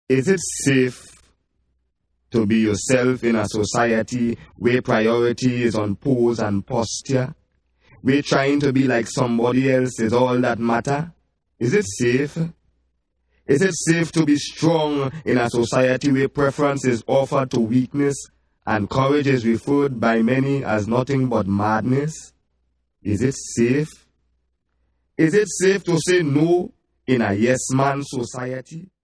Is it safe to be yourself in a society where priority is on pose and posture? Where trying to be like somebody else is all that matter? Is it safe? Is it safe to be strong in a society where preference is offered to weakness and courage is referred by many as nothing but madness? Is it safe? Is it safe to say no in a yes-man society?